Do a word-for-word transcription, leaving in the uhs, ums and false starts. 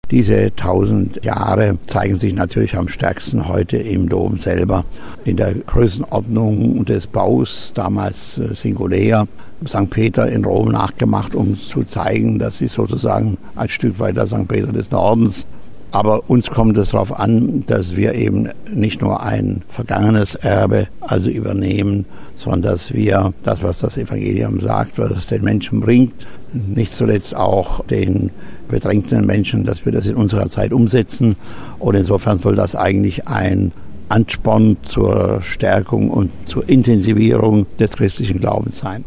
Diese tausend Jahre zeigen sich natürlich am stärksten heute im Dom selber. In der Größenordnung des Baus, damals singulär, Sankt Peter in Rom nachgemacht, um zu zeigen, dass sie sozusagen ein Stück weiter Sankt Peter des Nordens. Aber uns kommt es darauf an, dass wir eben nicht nur ein vergangenes Erbe also übernehmen, sondern dass wir das, was das Evangelium sagt, was es den Menschen bringt, nicht zuletzt auch den bedrängten Menschen, dass wir das in unserer Zeit umsetzen. Und insofern soll das eigentlich ein Ansporn zur Stärkung und zur Intensivierung des christlichen Glaubens sein.